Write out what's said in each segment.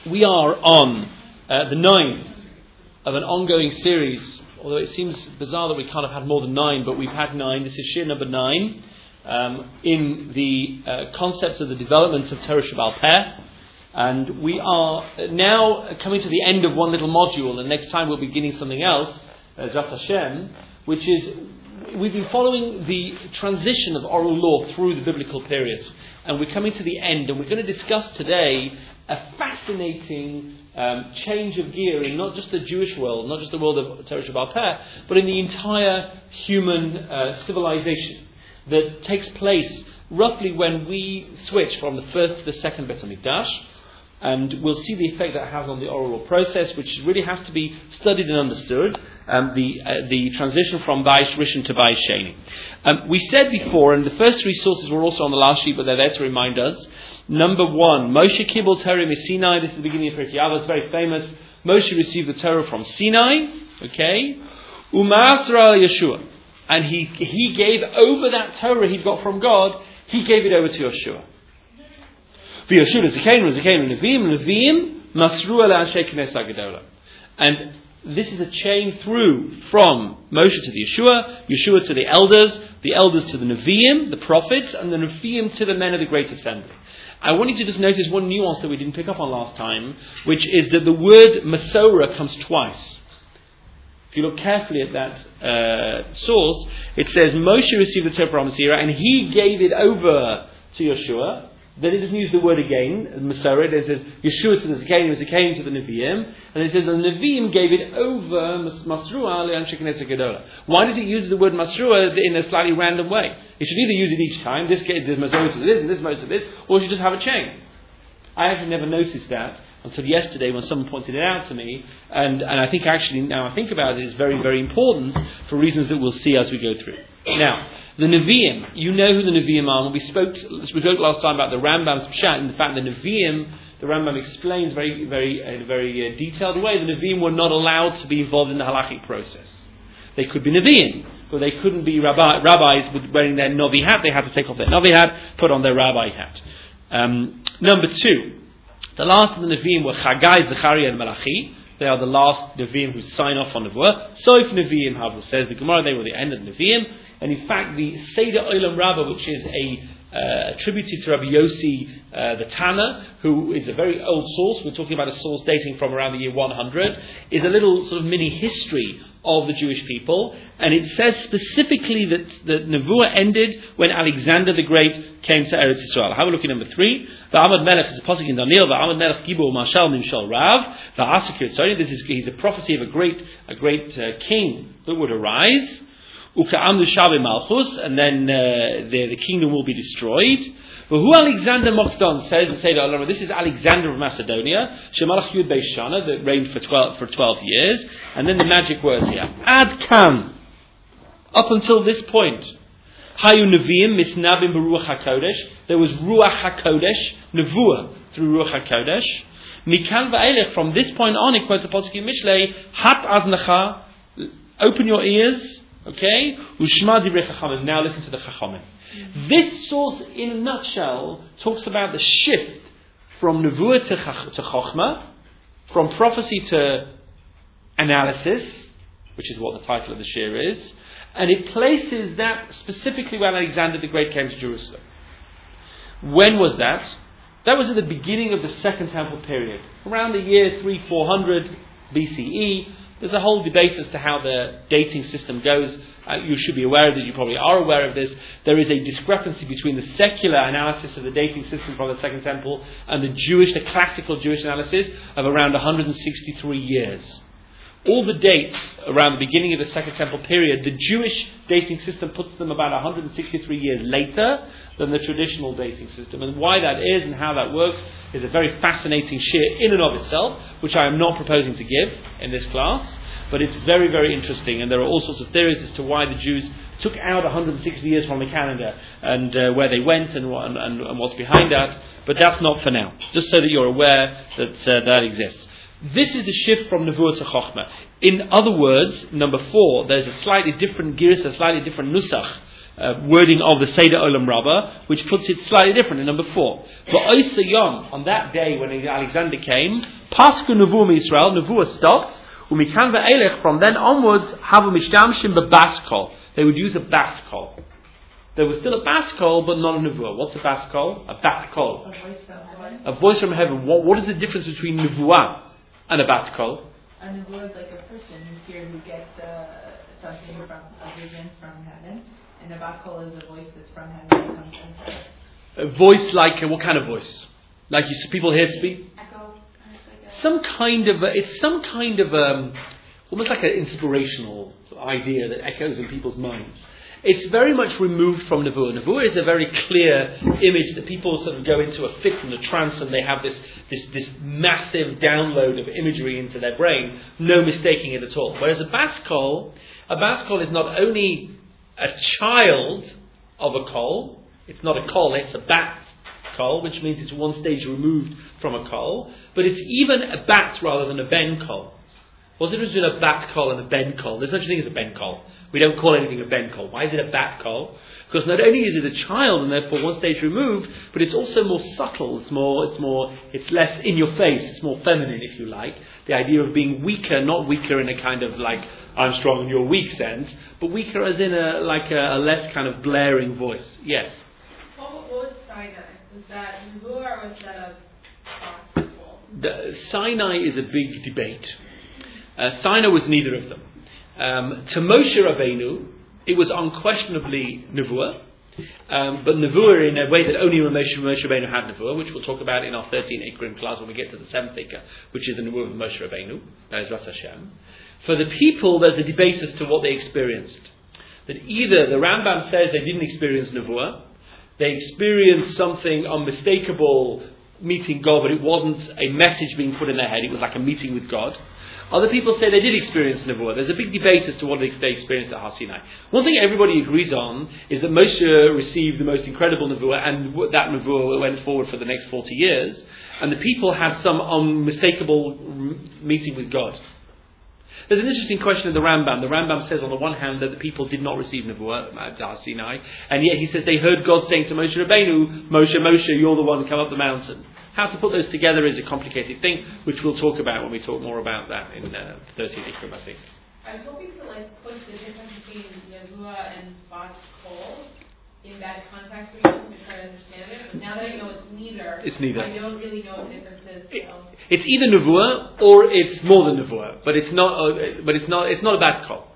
We are on the 9th of an ongoing series, although it seems bizarre that we can't have had more than 9, but we've had 9. This is Shir number 9, in the concepts of the development of Torah Sheba'al Peh. And we are now coming to the end of one little module, and next time we'll be beginning something else, Zat Hashem, which is, we've been following the transition of oral law through the biblical period. And we're coming to the end, and we're going to discuss today a fascinating change of gear in not just the Jewish world, not just the world of Torah Sheba'al Peh, but in the entire human civilization that takes place roughly when we switch from the first to the second Beit HaMikdash. And we'll see the effect that has on the oral law process, which really has to be studied and understood. The transition from Bayis Rishon to Bayis Sheni. We said before, and the first three sources were also on the last sheet, but they're there to remind us. Number one, Moshe Kibbutz Torah Sinai. This is the beginning of Pirkei Avos. It's very famous. Moshe received the Torah from Sinai. Okay, U'Ma'asra al Yeshua, and he gave over that Torah he got from God. He gave it over to Yeshua. And this is a chain through from Moshe to the Yeshua to the elders to the Nevi'im, the prophets, and the Nevi'im to the men of the Great Assembly. I want you to just notice one nuance that we didn't pick up on last time, which is that the word Masorah comes twice. If you look carefully at that source, it says Moshe received the Torah from Masira and he gave it over to Yeshua. Then it doesn't use the word again, Masorah. It says Yeshua to the Zekanim to the Nevi'im, and it says the Nevi'im gave it over Masruah le'Anshe Knesset Gedola. Why did it use the word Masruah in a slightly random way? It should either use it each time. This gave Masorah to this, and this Masorah to this, or it should just have a chain. I actually never noticed that until yesterday when someone pointed it out to me, and I think actually now I think about it, it's very, very important for reasons that we'll see as we go through. Now, the Nevi'im, you know who the Nevi'im are. We spoke last time about the Rambam's Pshat, and the fact that the Nevi'im, the Rambam explains in a very detailed way, the Nevi'im were not allowed to be involved in the halachic process. They could be Nevi'im, but they couldn't be rabbis wearing their Novi hat. They had to take off their Novi hat, put on their rabbi hat. Number two, the last of the Nevi'im were Chagai, Zechariah, and Malachi. They are the last Nevi'im who sign off on the Nevuah. Soif Nevi'im, Havul says the Gemara, they were the end of the Nevi'im. And in fact, the Seder Olam Rabbah, which is attributed to Rabbi Yossi the Tana, who is a very old source, we're talking about a source dating from around the year 100, is a little sort of mini history of the Jewish people. And it says specifically that the Nevuah ended when Alexander the Great came to Eretz Yisrael. Have a look at number 3. V'amad Melech is a pasuk in Daniel. V'amad Melech Gibor Mashal Nimshal Rav. V'asakir Tzori. He's a prophecy of a great king that would arise. Uka'am l'shabe malchus, and then the kingdom will be destroyed. But who Alexander Mokdon says the Seder Olam, this is Alexander of Macedonia, Shemalach Yud Beis Shana, that reigned for 12 years, and then the magic words here. Ad kan, up until this point, Hayu Nevi'im Misnabim B'Ruach HaKodesh, there was Ruach HaKodesh, Nevuah through Ruach HaKodesh. Mikan va'elech, from this point on, it quotes the Pasuk in Mishlei, Hat Aznacha, open your ears. Okay? Ushma divrei chachamim. Now listen to the chachamim. This source, in a nutshell, talks about the shift from nevuah to chokhmah, from prophecy to analysis, which is what the title of the shir is, and it places that specifically when Alexander the Great came to Jerusalem. When was that? That was at the beginning of the Second Temple period, around the year 300-400 BCE. There's a whole debate as to how the dating system goes. You should be aware of this. You probably are aware of this. There is a discrepancy between the secular analysis of the dating system from the Second Temple and the classical Jewish analysis of around 163 years. All the dates around the beginning of the Second Temple period, the Jewish dating system puts them about 163 years later than the traditional dating system. And why that is and how that works is a very fascinating shir in and of itself, which I am not proposing to give in this class, but it's very, very interesting, and there are all sorts of theories as to why the Jews took out 160 years from the calendar and where they went and what's behind that, but that's not for now, just so that you're aware that that exists. This is the shift from Nevuah to Chokhmah. In other words, number 4, there's a slightly different girs, a slightly different nusach wording of the Seder Olam Rabbah, which puts it slightly different in number 4. V'oisa yom, on that day when Alexander came, Pasku Nevuah Israel, Nevuah stopped, umikan ve'elech, from then onwards, havu mishtamshim b'bas kol. They would use a bas kol. There was still a bas kol, but not a Nevuah. What's a bas kol? A bat kol. A voice from heaven. What is the difference between Nevuah and a bat kol? A Nevuah is like a person who's here who gets something from a vision from heaven. And a bat kol is a voice that's from heaven that comes from earth. A voice like, what kind of voice? Like people here speak? Echo. Some kind of, almost like an inspirational idea that echoes in people's minds. It's very much removed from Nevuah. Nevuah is a very clear image that people sort of go into a fit from the trance and they have this massive download of imagery into their brain, no mistaking it at all. Whereas a bas kol is not only a child of a kol, it's not a kol, it's a bat kol, which means it's one stage removed from a kol, but it's even a bat rather than a ben kol. What's the difference between a bat kol and a ben kol? There's no such thing as a ben kol. We don't call anything a ben kol. Why is it a bat kol? Because not only is it a child and therefore one stage removed, but it's also more subtle. It's less in your face. It's more feminine, if you like. The idea of being weaker, not weaker in a kind of like I'm strong and you're weak sense, but weaker as in a less kind of blaring voice. Yes. What was Sinai? Was that Nevuah or was that a gospel? Sinai is a big debate. Sinai was neither of them. To Moshe Rabbeinu, it was unquestionably Nevuah, but Nevuah in a way that only Moshe Rabbeinu had Nevuah, which we'll talk about in our 13 Ikrim class when we get to the 7th Ikr, which is the Nevuah of Moshe Rabbeinu, Be'ezras Hashem. For the people, there's a debate as to what they experienced. That either the Rambam says they didn't experience Nevuah, they experienced something unmistakable, meeting God, but it wasn't a message being put in their head, it was like a meeting with God. Other people say they did experience Nevuah. There's a big debate as to what they experienced at Har Sinai. One thing everybody agrees on is that Moshe received the most incredible Nevuah, and that Nevuah went forward for the next 40 years, and the people had some unmistakable meeting with God. There's an interesting question in the Rambam. The Rambam says on the one hand that the people did not receive Nevuah at Har Sinai, and yet he says they heard God saying to Moshe Rabbeinu, Moshe, you're the one, come up the mountain. How to put those together is a complicated thing, which we'll talk about when we talk more about that in 13 Ikrim, I think. I was hoping to put the difference between Nevuah and bas kol in that context for you to try to understand it. But now that I know it's neither. I don't really know what the difference is. It's either Nevuah or it's more than Nevuah, but it's not a bas kol.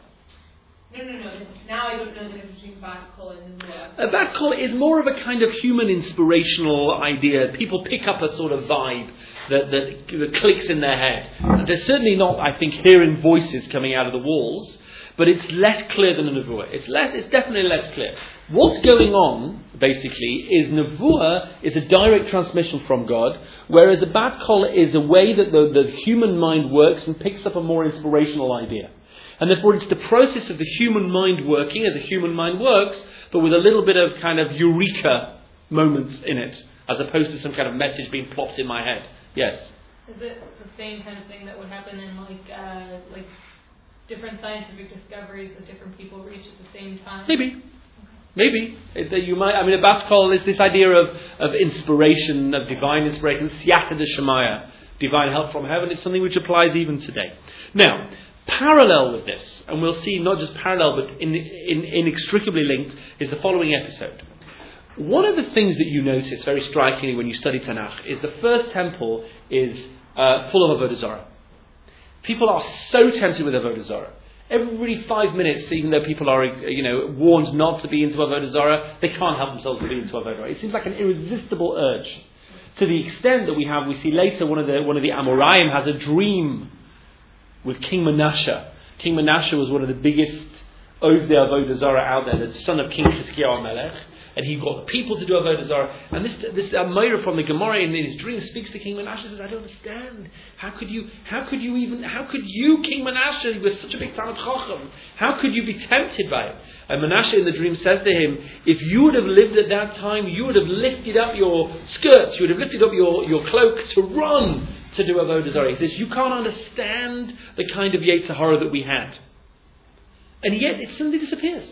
No. Now I don't know the difference between bas kol and Nevuah. A bas kol is more of a kind of human inspirational idea. People pick up a sort of vibe that clicks in their head. They're certainly not, I think, hearing voices coming out of the walls, but it's less clear than a Nevuah. It's definitely less clear. What's going on, basically, is Nevuah is a direct transmission from God, whereas a bas kol is a way that the human mind works and picks up a more inspirational idea. And therefore it's the process of the human mind working as the human mind works, but with a little bit of kind of eureka moments in it, as opposed to some kind of message being plopped in my head. Yes? Is it the same kind of thing that would happen in like different scientific discoveries that different people reach at the same time? Maybe. You might. I mean, a bas kol is this idea of inspiration, of divine inspiration, siyata d'shemaya, divine help from heaven. It's something which applies even today. Now, parallel with this, and we'll see not just parallel but inextricably linked, is the following episode. One of the things that you notice very strikingly when you study Tanakh is the first temple is full of Avodah Zarah. People are so tempted with Avodah Zarah. Every 5 minutes, even though people are warned not to be into Avodah Zarah, they can't help themselves to be into Avodah Zarah. It seems like an irresistible urge. To the extent that we see later one of the Amoraim has a dream with King Menashe. King Menashe was one of the biggest Ovdei Avodah Zarah out there, the son of King Chizkiyahu Melech, and he got the people to do Avodah Zarah. And this Amoira from the Gemara in his dream speaks to King Menashe and says, I don't understand. How could you, King Menashe, you were such a big Talmid Chacham, how could you be tempted by it? And Menashe in the dream says to him, if you would have lived at that time, you would have lifted up your skirts, you would have lifted up your cloak to run to do Avodah Zarah. He says, you can't understand the kind of Yetzer Hara that we had. And yet it suddenly disappears.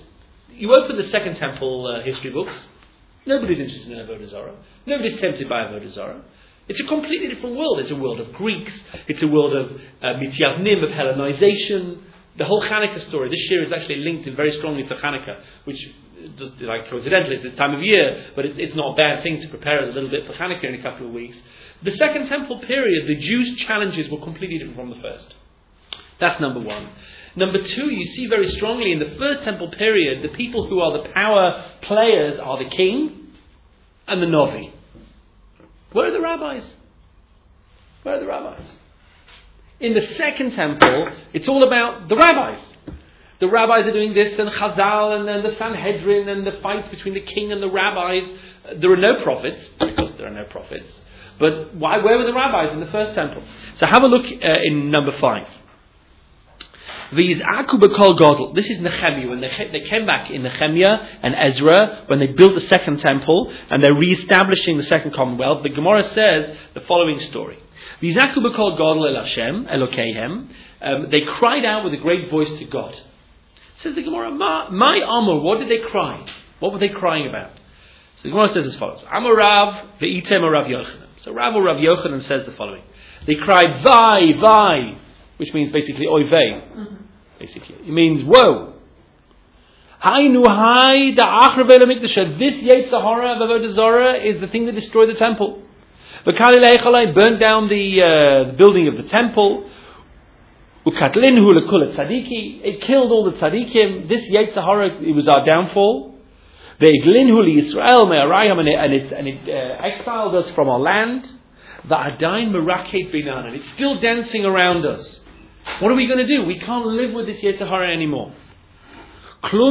You open the Second Temple history books, nobody's interested in Avodah Zarah. Nobody's tempted by Avodah Zarah. It's a completely different world. It's a world of Greeks. It's a world of Mityavnim, of Hellenization. The whole Hanukkah story this year is actually linked in very strongly to Hanukkah, which, like coincidentally, it's this time of year, but it's not a bad thing to prepare us a little bit for Hanukkah in a couple of weeks. The Second Temple period, the Jews' challenges were completely different from the first. That's number one. Number two, you see very strongly in the First Temple period, the people who are the power players are the king and the Novi. Where are the rabbis? Where are the rabbis? In the Second Temple, it's all about the rabbis. The rabbis are doing this, and Chazal, and then the Sanhedrin, and the fights between the king and the rabbis. There are no prophets, because there are no prophets. But why? Where were the rabbis in the First Temple? So have a look in number 5. V'yiz'aku b'kol gadol. This is Nehemiah. When they came back in Nehemiah and Ezra, when they built the Second Temple, and they're re-establishing the Second Commonwealth, the Gemara says the following story. V'yiz'aku b'kol gadol el Hashem, Elokeihem. They cried out with a great voice to God. Says the Gemara, my Amor, what did they cry? What were they crying about? So the Gemara says as follows. Amor Rav ve'item Rav Yochanan. So Rav Yochanan says the following. They cried, Vai, which means basically oy vey. Basically. It means, woe. Hainu hai da'achar ve'el mikdash. This Yetzer Hara of Avodah Zarah is the thing that destroyed the temple. V'kali le'echalai burnt down the building of the temple. Ukatlinhu lekul tzadiki. It killed all the tzadikim. This Yetzer Hara, it was our downfall. Ve'iglinhu liYisrael me'arayim, and it exiled us from our land. Va'adayin meraket binan, and it's still dancing around us. What are we going to do? We can't live with this Yetzer Hara anymore. Was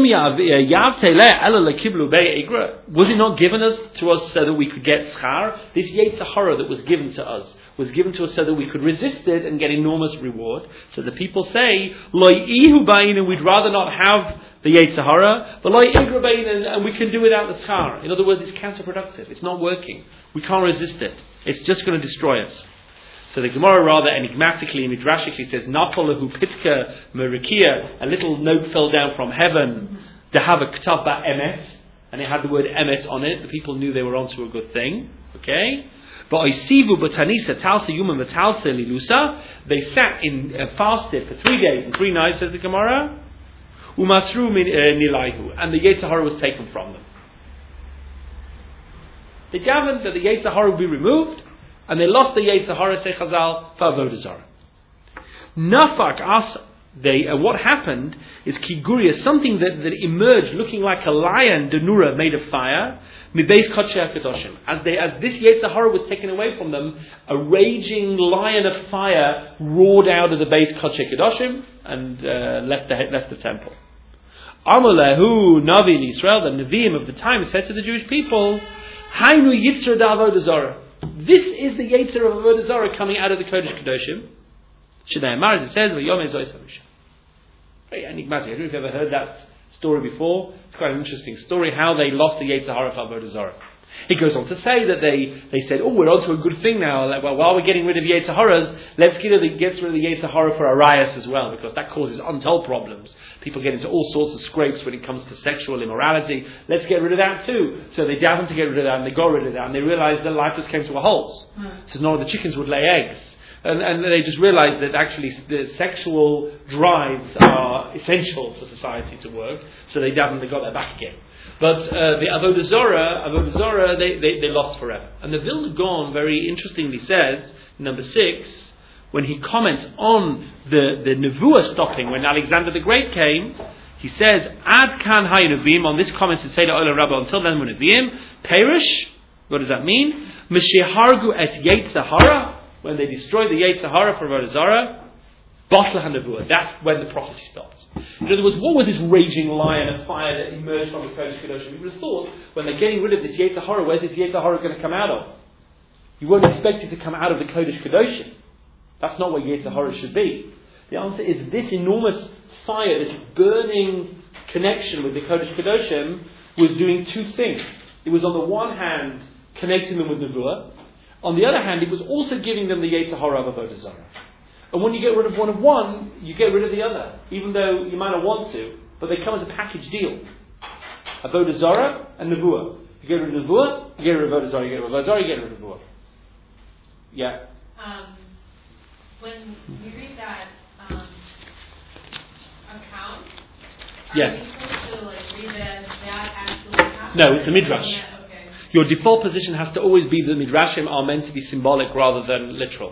it not given to us so that we could get schar? This Yetzer Hara that was given to us was given to us so that we could resist it and get enormous reward. So the people say, Lo ihu ba'inu, we'd rather not have the Yetzer Hara, but Lo igra ba'inu, and we can do without the schar. In other words, it's counterproductive. It's not working. We can't resist it. It's just going to destroy us. So the Gemara rather enigmatically, midrashically says, Napolahu pitka merikia, a little note fell down from heaven, dehava ktav ba emet, and it had the word emet on it. The people knew they were onto a good thing. Okay? But oisivu batanisa talsa yuma matalsa lilusa, they sat in fasted for 3 days and 3 nights, says the Gemara, umasru nilayhu, and the Yetzer Hara was taken from them. They gathered that the Yetzer Hara would be removed, and they lost the Yetzer Hara, say Chazal, for Avodah Zarah. Nafak as what happened is kiguria, something that emerged looking like a lion, denura, made of fire, mibeis kodshei hakadoshim. As this Yetzer Hara was taken away from them, a raging lion of fire roared out of the Beis Kodshei Kadoshim and left the temple. Amolehu Navi Yisrael, the Nevi'im of the time, said to the Jewish people, Hainu Yitzra da Avodah Zarah. This is the Yetzer of Avodah Zarah coming out of the Kodesh Kadoshim. Shadei Amar, it says, V'yomei Zois HaMisha. Very enigmatic. I don't know if you've ever heard that story before. It's quite an interesting story, how they lost the Yetzer Hara of Avodah Zarah. It goes on to say that they said, we're onto a good thing now. Like, well, while we're getting rid of Yetzer Haras, let's get rid of the Yetzer Hara for Arias as well, because that causes untold problems. People get into all sorts of scrapes when it comes to sexual immorality. Let's get rid of that too. So they davened to get rid of that, and they got rid of that, and they realized that life just came to a halt. So none of the chickens would lay eggs. And they just realized that actually the sexual drives are essential for society to work. So they davened, they got their back again. But the Avodah Zarah, they lost forever. And the Vilna Gaon very interestingly says, number 6, when he comments on the Nevuah stopping when Alexander the Great came, he says, Ad kan hay Nevi'im, on this comment to say to Olam Rabbah, until then were Nevi'im, perish. What does that mean? Mishehargu et Yetzer Hara, when they destroyed the Yetzer Hara for Avodah Zarah, Batla HaNevuah, that's when the prophecy stops. In other words, what was this raging lion of fire that emerged from the Kodesh Kadoshim? You would have thought, when they're getting rid of this Yetzer Hara, where's this Yetzer Hara going to come out of? You won't expect it to come out of the Kodesh Kadoshim. That's not what Yetzer Hara should be. The answer is this enormous fire, this burning connection with the Kodesh Kadoshim was doing 2 things. It was on the one hand connecting them with Nevuah. On the other hand, it was also giving them the Yetzer Hara of Avodah Zarah. And when you get rid of one, you get rid of the other. Even though you might not want to, but they come as a package deal. Avodah Zarah and Nevuah. You get rid of Nevuah, you get rid of Avodah Zarah, you get rid of Avodah Zarah, you get rid of Nevuah. Yeah. When you read that account, yes. Are you supposed to read it as that actually happened? No, it's a midrash. Yeah, okay. Your default position has to always be that midrashim are meant to be symbolic rather than literal.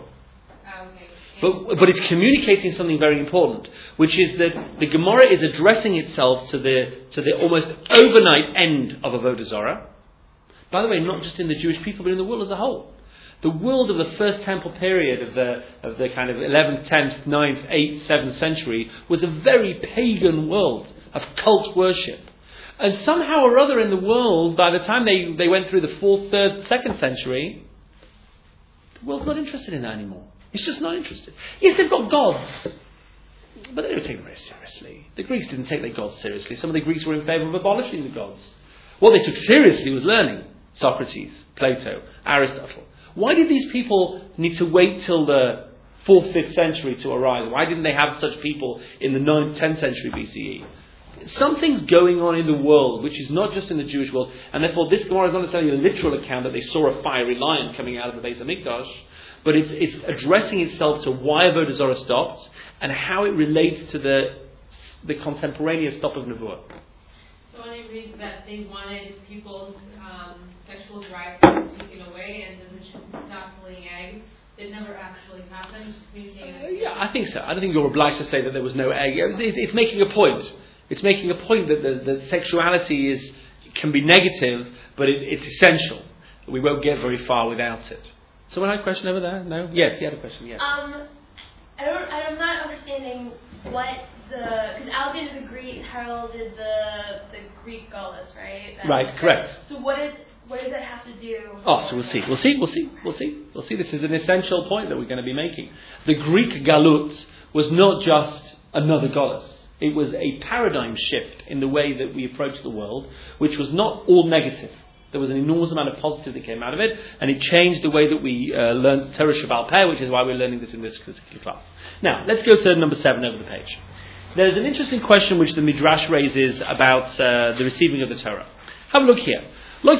Okay. But it's communicating something very important, which is that the Gemara is addressing itself to the almost overnight end of Avodah Zarah. By the way, not just in the Jewish people, but in the world as a whole. The world of the first temple period of the kind of 11th, 10th, 9th, 8th, 7th century was a very pagan world of cult worship. And somehow or other in the world, by the time they went through the 4th, 3rd, 2nd century, the world's not interested in that anymore. It's just not interested. Yes, they've got gods, but they don't take them very seriously. The Greeks didn't take their gods seriously. Some of the Greeks were in favour of abolishing the gods. What they took seriously was learning. Socrates, Plato, Aristotle. Why did these people need to wait till the 4th, 5th century to arise? Why didn't they have such people in the 9th, 10th century BCE? Something's going on in the world which is not just in the Jewish world, and therefore this Gemara is not necessarily a literal account that they saw a fiery lion coming out of the Beis HaMikdash, but it's addressing itself to why Avodah Zarah stopped and how it relates to the contemporaneous stop of Nevuah. So when I read that they wanted people's sexual drive taken away and the not laying eggs, it never actually happened. Yeah, I think so. I don't think you're obliged to say that there was no egg. It's making a point. It's making a point that the sexuality can be negative, but it's essential. We won't get very far without it. Someone had a question over there? No? Yes, he had a question, yes. I'm not understanding what because Alexander the Great heralded the Greek goddess, right? Right, correct. So what does that have to do? Oh, so we'll see. This is an essential point that we're going to be making. The Greek galut was not just another goddess. It was a paradigm shift in the way that we approach the world, which was not all negative. There was an enormous amount of positive that came out of it, and it changed the way that we learned Torah Shabbal Peh, which is why we're learning this in this particular class. Now, let's go to number 7 over the page. There's an interesting question which the Midrash raises about the receiving of the Torah. Have a look here. This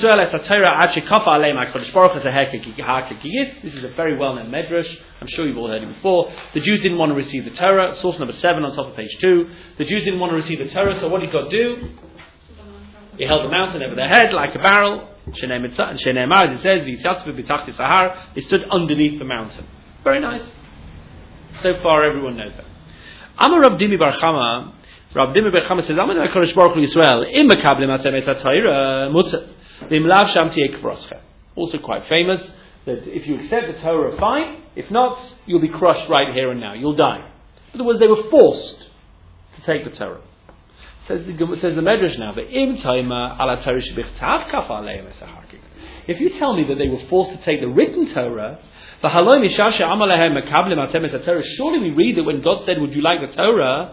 is a very well-known Midrash. I'm sure you've all heard it before. The Jews didn't want to receive the Torah. Source number 7 on top of page 2. The Jews didn't want to receive the Torah, so what did God do? He held the mountain over their head like a barrel. And Shene'emar, as it says, they stood underneath the mountain. Very nice. So far, everyone knows that. Amar Rav Dimi Bar Chama, Rav Dimi Bar Chama says, Amar HaKadosh Baruch Hu Yisrael, Im Makablim Atem Et HaTorah Mutzah, V'im Lav Sham Tiyeh K'vroscha. Also quite famous, that if you accept the Torah, fine. If not, you'll be crushed right here and now. You'll die. In other words, they were forced to take the Torah. Says the Medrash now, if you tell me that they were forced to take the written Torah, surely we read that when God said, would you like the Torah,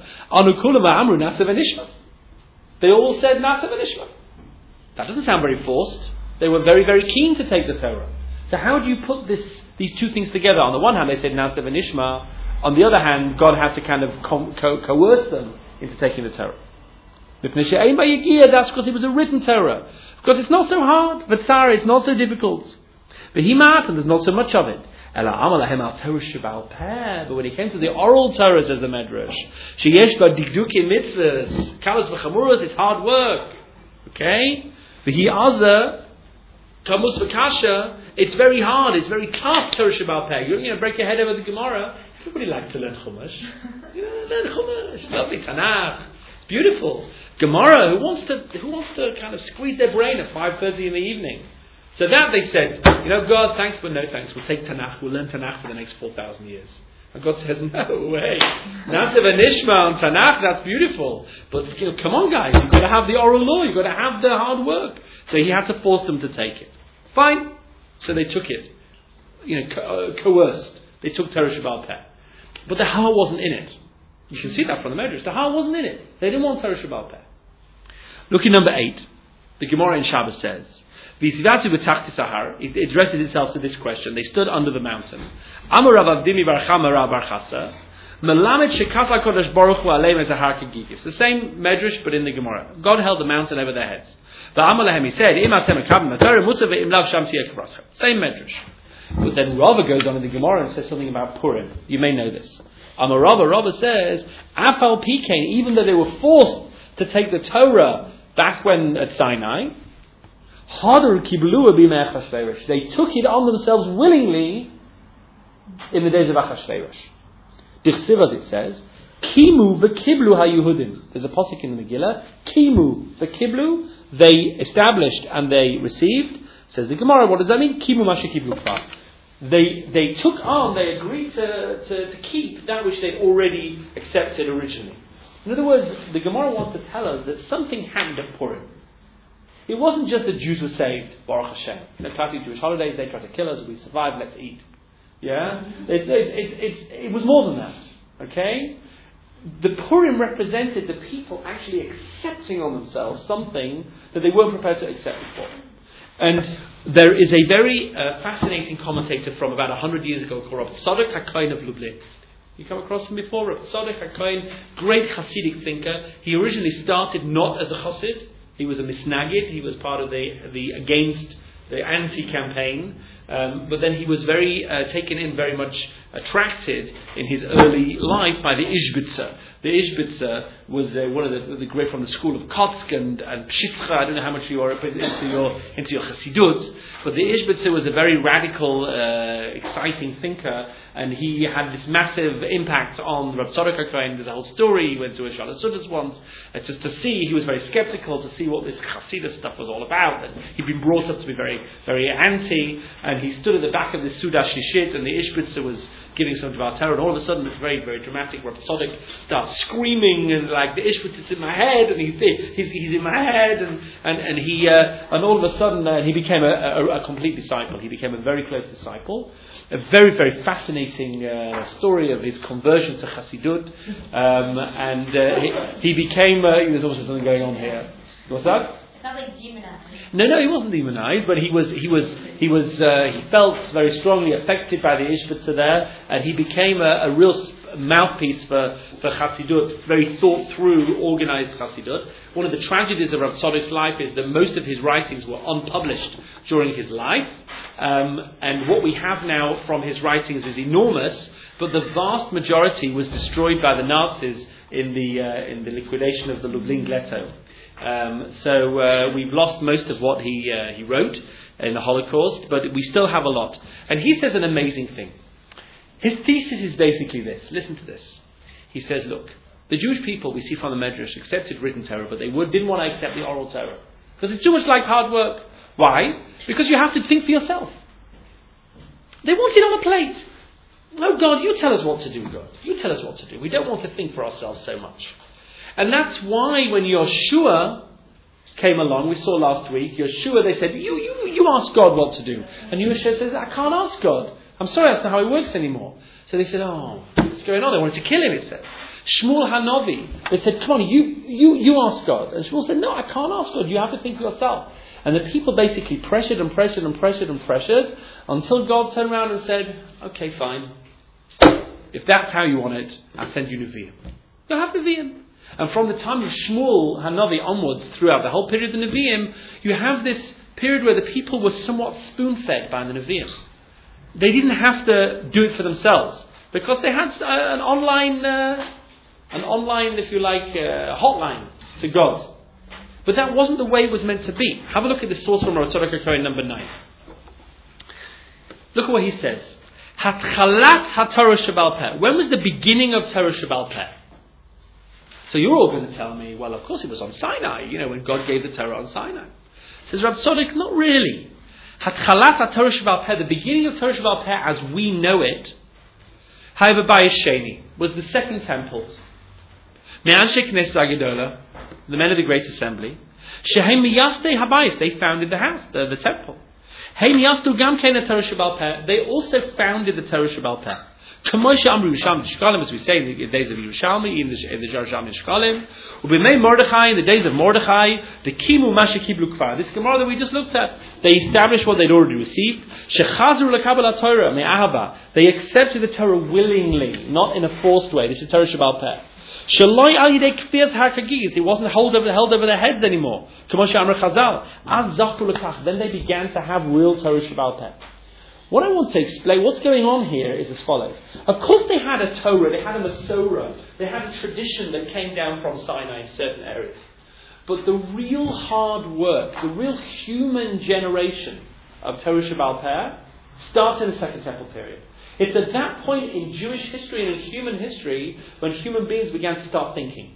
they all said Nasav and Ishma. That doesn't sound very forced. They were very, very keen to take the Torah. So how do you put these two things together? On the one hand they said Nasav and Ishma, on the other hand God had to kind of coerce them into taking the Torah. That's because it was a written Torah. Because it's not so hard. V'tzara, it's not so difficult. V'himat, and there's not so much of it. But when it came to the oral Torah, says the Medrash, sheyesh ba dikduki mitzvahs, kalos v'chamuras, it's hard work. Okay? V'hi'aza, kamus v'kasha, it's very hard, it's very tough, Torah Shabbal Peh. You're going to break your head over the Gemara. Everybody likes to learn Chumash. Learn Chumash. It's lovely, Tanakh. It's beautiful. Gemara, who wants to kind of squeeze their brain at 5:30 in the evening? So that they said, God, thanks, but no thanks. We'll take Tanakh. We'll learn Tanakh for the next 4,000 years. And God says, no way. Nasav and Ishma and Tanakh, that's beautiful. But come on, guys, you've got to have the oral law. You've got to have the hard work. So he had to force them to take it. Fine. So they took it. Coerced. They took Torah Shabbal Peh. But the Har wasn't in it. You can see that from the Medrash. The Har wasn't in it. They didn't want Torah Shabbal Peh. Look at number 8. The Gemara in Shabbos says, it addresses itself to this question. They stood under the mountain. Amar Rav Avdimi Bar Chama Rav Bar Chasa, Melamed shekaf HaKadosh Baruch Hu aleim as a har kegigis. The same medrash, but in the Gemara. God held the mountain over their heads. V'amar lehem, he said, Im atem mekabim matorah musa ve'im lav sham tiyeh k'brascha. Same medrash. But then Rava goes on in the Gemara and says something about Purim. You may know this. Amar Rava says, Afal Pikein, even though they were forced to take the Torah back when at Sinai, Hadar Kiblua b'mei Achashverosh. They took it on themselves willingly in the days of Achashverosh. Dichsiv, as it says, Kimu v'kiblu ha-Yehudim. There's a pasuk in the Megillah. Kimu v'kiblu, they established and they received. Says the Gemara, what does that mean? Kimu masha kiblu kfar. They took on, they agreed to keep that which they'd already accepted originally. In other words, the Gemara wants to tell us that something happened at Purim. It wasn't just that Jews were saved, Baruch Hashem. Classic Jewish holidays, they tried to kill us, we survived, let's eat. Yeah? It was more than that. Okay? The Purim represented the people actually accepting on themselves something that they weren't prepared to accept before. And there is a very fascinating commentator from about 100 years ago called Rav Tzadok HaKohen of Lublin. You come across him before? Rav Tzadok HaKohen, great Hasidic thinker. He originally started not as a Chassid. He was a misnagid. He was part of the anti-campaign. But then he was very taken in, very much attracted in his early life by the Ishbitzer. The Ishbitzer was one of the great from the school of Kotsk and Pshitcha. I don't know how much you are into your Chassidut, but the Ishbitzer was a very radical, exciting thinker, and he had this massive impact on Rav Tzadok HaKohen. There's a whole story. He went to a Shalas Sudas once just to see. He was very skeptical to see what this Chassidus stuff was all about, and he'd been brought up to be very, very anti. And he stood at the back of the Suda Shlishit, and the Ishbitzer was giving some Dvar Torah, and all of a sudden it's very, very dramatic. Rav Tzadok starts screaming, and like the Ishbitzer is in my head, and he's in my head, and all of a sudden he became a complete disciple. He became a very close disciple. A very, very fascinating story of his conversion to Chassidut, and he became. There's also something going on here. What's that? Not like demonized. No, he wasn't demonized, but he felt very strongly affected by the Ishbitzer there, and he became a real mouthpiece for Chassidut, very thought through, organized Chassidut. One of the tragedies of Rav Tzadok's life is that most of his writings were unpublished during his life, and what we have now from his writings is enormous, but the vast majority was destroyed by the Nazis in the liquidation of the Lublin ghetto. So we've lost most of what he wrote in the Holocaust, but we still have a lot. And he says an amazing thing. His thesis is basically this. Listen to this. He says, look, the Jewish people, we see from the Medrash, accepted written Torah, but they didn't want to accept the oral Torah. Because it's too much like hard work. Why? Because you have to think for yourself. They want it on a plate. No, God, you tell us what to do, God. You tell us what to do. We don't want to think for ourselves so much. And that's why when Yeshua came along, we saw last week, Yeshua, they said, you ask God what to do. And Yeshua says, I can't ask God. I'm sorry, that's not how it works anymore. So they said, what's going on? They wanted to kill him, it said. Shmuel Hanavi, they said, come on, you ask God. And Shmuel said, no, I can't ask God. You have to think for yourself. And the people basically pressured and pressured and pressured and pressured until God turned around and said, okay, fine. If that's how you want it, I'll send you Nevi'im. You'll have Nevi'im. And from the time of Shmuel Hanavi onwards, throughout the whole period of the Nevi'im, you have this period where the people were somewhat spoon-fed by the Nevi'im. They didn't have to do it for themselves, because they had an online, if you like, hotline to God. But that wasn't the way it was meant to be. Have a look at the source from Rav Tzadok HaKohen number 9. Look at what he says. Hatchalat HaTorah Shebal Peh. When was the beginning of Torah Shebal Peh? So you're all going to tell me, well, of course it was on Sinai, when God gave the Torah on Sinai. Says Rav Tzadok, not really. Hatchalat HaTorah Shebal Peh, the beginning of Torah Shebal Peh as we know it, however, Bayis Sheni, was the second temple. Me'anshe Knesset Agedola, the men of the Great Assembly, Shehem Miyaste Habayis, they founded the house, the temple. They also founded the Torah Shebal Peh. As we say in the days of Yerushalmi, in the Yerushalmi Shkalim, Mordechai, in the days of Mordechai, the Kimu Masha Kiblu Kfar. This Gemara that we just looked at, they established what they'd already received. Shechazru lekabel Torah me'ahava. They accepted the Torah willingly, not in a forced way. This is Torah Shebal Peh. Shaloi al yidei kfiyas hakagis. It wasn't held over their heads anymore. K'mo she'amar Chazal. Az zachu lekach. Then they began to have real Torah Shebal Peh. What I want to explain, what's going on here is as follows. Of course they had a Torah, they had a Masorah, they had a tradition that came down from Sinai in certain areas. But the real hard work, the real human generation of Torah Shebal Peh starts in the Second Temple period. It's at that point in Jewish history and in human history when human beings began to start thinking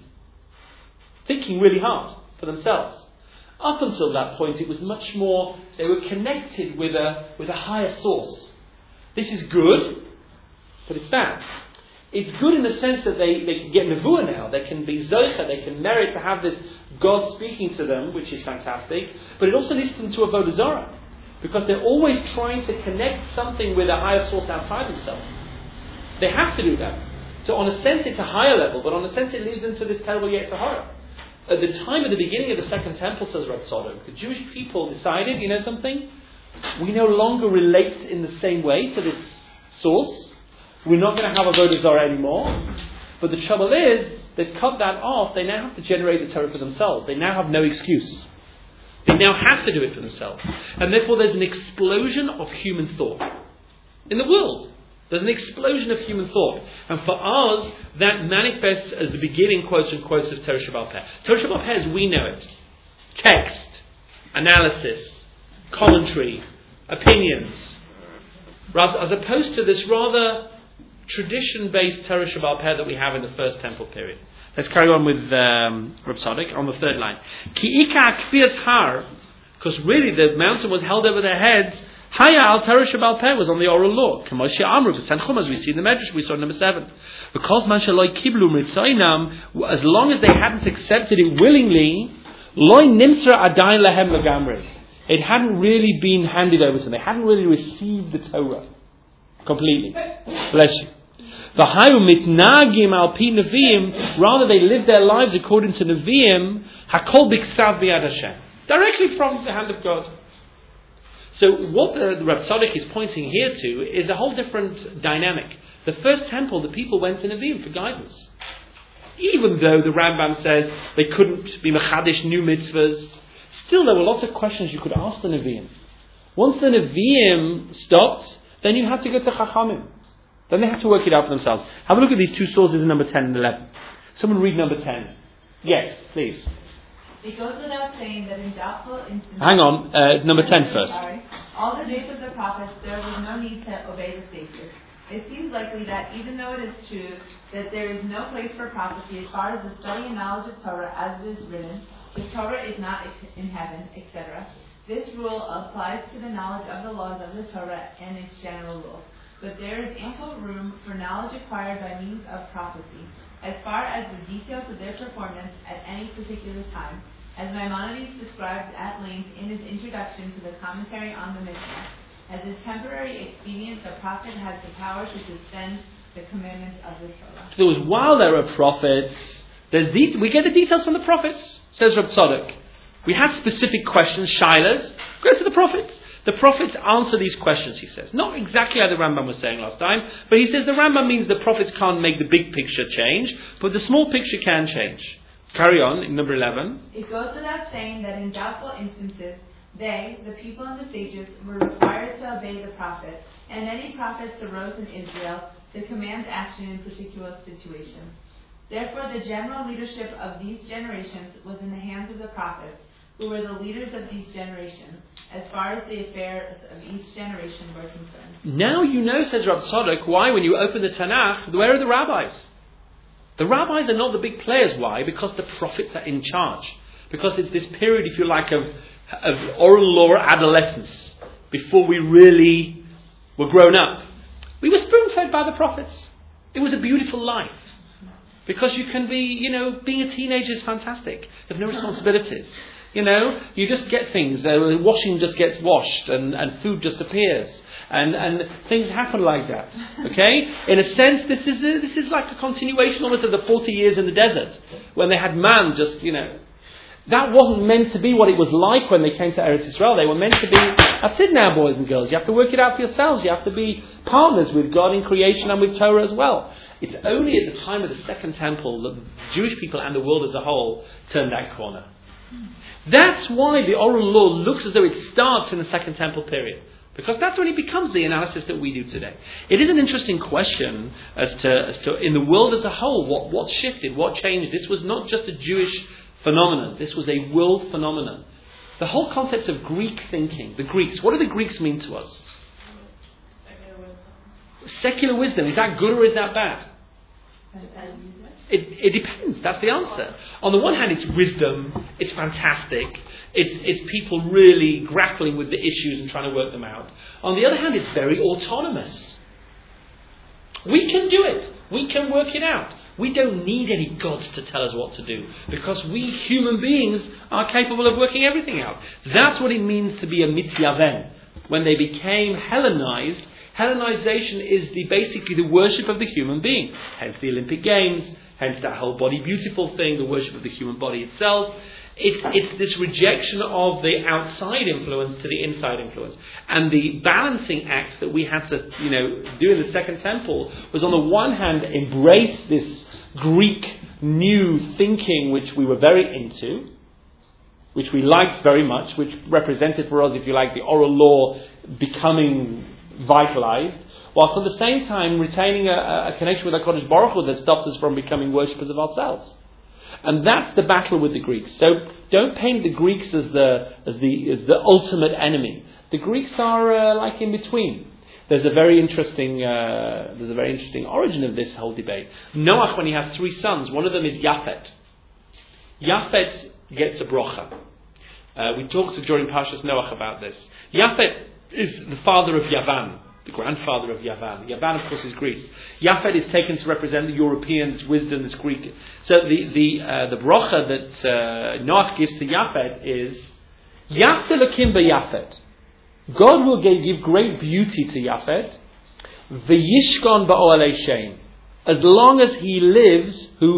really hard for themselves. Up until that point, it was much more, they were connected with a higher source. This is good, but it's bad. It's good in the sense that they can get nevuah now, they can be zocha, they can merit to have this God speaking to them, which is fantastic, but it also leads them to avodah zarah, because they're always trying to connect something with a higher source outside themselves. They have to do that. So on a sense it's a higher level, but on a sense it leads them to this terrible Yetzer Hara. At the time of the beginning of the Second Temple, says Rav Tzadok, the Jewish people decided, you know something? We no longer relate in the same way to this source. We're not going to have avodah zarah anymore. But the trouble is, they've cut that off. They now have to generate the Torah for themselves. They now have no excuse. They now have to do it for themselves. And therefore there's an explosion of human thought in the world. There's an explosion of human thought. And for us, that manifests as the beginning, quotes and quotes, of Torah Shebal Peh. Torah Shebal Peh as we know it. Text, analysis, commentary, opinions. As opposed to this rather tradition-based Torah Shebal Peh that we have in the First Temple period. Let's carry on with Rav Tzadok on the third line. Ki ika kfiyas har, because really the mountain was held over their heads. Haya al Torah Shebal Peh was on the oral law. K'mo she'amru v'tanchum, as we see in the Medrash, we saw number 7. Because man shaloi kiblu mitzaynam, as long as they hadn't accepted it willingly, loy nimsra adayin lehem legamri. It hadn't really been handed over to them. They hadn't really received the Torah completely. Bless you. V'hayu mitnagim al pi neviim, rather they lived their lives according to neviim, hakol biksav b'yad Hashem, directly from the hand of God. So what the Rav Tzadok is pointing here to is a whole different dynamic. The First Temple, the people went to Nevi'im for guidance. Even though the Rambam says they couldn't be mechadish new mitzvahs, still there were lots of questions you could ask the Nevi'im. Once the Nevi'im stopped, then you had to go to Chachamim. Then they had to work it out for themselves. Have a look at these two sources in number 10 and 11. Someone read number 10. Yes, please. It goes without saying that in doubtful instances... Hang on, number 10 first. All the days of the prophets, there was no need to obey the sages. It seems likely that even though it is true that there is no place for prophecy as far as the study and knowledge of Torah as it is written, the Torah is not in heaven, etc., this rule applies to the knowledge of the laws of the Torah and its general rules. But there is ample room for knowledge acquired by means of prophecy, as far as the details of their performance at any particular time, as Maimonides describes at length in his introduction to the commentary on the Mishnah. As a temporary expedient, the prophet has the power to suspend the commandments of the Torah. So it was while there were prophets, we get the details from the prophets, says Rav Tzadok. We had specific questions, shilas, go to the prophets. The prophets answer these questions, he says. Not exactly how the Rambam was saying last time, but he says the Rambam means the prophets can't make the big picture change, but the small picture can change. Carry on, in number 11. It goes without saying that in doubtful instances, they, the people and the sages, were required to obey the prophet, and any prophets arose in Israel to command action in particular situations. Therefore, the general leadership of these generations was in the hands of the prophets, who were the leaders of these generations, as far as the affairs of each generation were concerned. Now you know, says Rav Tzadok, why when you open the Tanakh, where are the rabbis? The rabbis are not the big players. Why? Because the prophets are in charge. Because it's this period, if you like, of oral law adolescence, before we really were grown up. We were spoon-fed by the prophets. It was a beautiful life. Because you can be, being a teenager is fantastic. You have no responsibilities. You just get things. Washing just gets washed, and food just appears, and things happen like that. Okay, in a sense, this is like a continuation almost of the 40 years in the desert when they had man. That wasn't meant to be what it was like when they came to Eretz Yisrael. They were meant to be. That's it now, boys and girls. You have to work it out for yourselves. You have to be partners with God in creation and with Torah as well. It's only at the time of the Second Temple that the Jewish people and the world as a whole turned that corner. That's why the oral law looks as though it starts in the Second Temple period. Because that's when it becomes the analysis that we do today. It is an interesting question as to in the world as a whole, what shifted, what changed. This was not just a Jewish phenomenon. This was a world phenomenon. The whole concept of Greek thinking, the Greeks, what do the Greeks mean to us? Secular wisdom. Is that good or is that bad? It depends. That's the answer. On the one hand, it's wisdom. It's fantastic. It's people really grappling with the issues and trying to work them out. On the other hand, it's very autonomous. We can do it. We can work it out. We don't need any gods to tell us what to do, because we human beings are capable of working everything out. That's what it means to be a mityaven. When they became Hellenized, Hellenization is basically the worship of the human being. Hence the Olympic Games, hence that whole body beautiful thing, the worship of the human body itself. It's this rejection of the outside influence to the inside influence. And the balancing act that we had to, do in the Second Temple was, on the one hand, embrace this Greek new thinking which we were very into, which we liked very much, which represented for us, if you like, the oral law becoming vitalized, whilst at the same time retaining a connection with HaKadosh Baruch Hu that stops us from becoming worshippers of ourselves. And that's the battle with the Greeks. So don't paint the Greeks as the ultimate enemy. The Greeks are like in between. There's a very interesting origin of this whole debate. Noach, when he has 3 sons, one of them is Yafet. Yafet gets a brocha. We talked during Parshas Noach about this. Yafet is the father of Yavan, the grandfather of Yavan. Yavan, of course, is Greece. Yafet is taken to represent the Europeans' wisdom as Greek. So the brocha that Noach gives to Yafet is Yafet Elokim b'Yafet. God will give great beauty to Yafet. V'yishkon ba'oalei Shem. As long as he lives,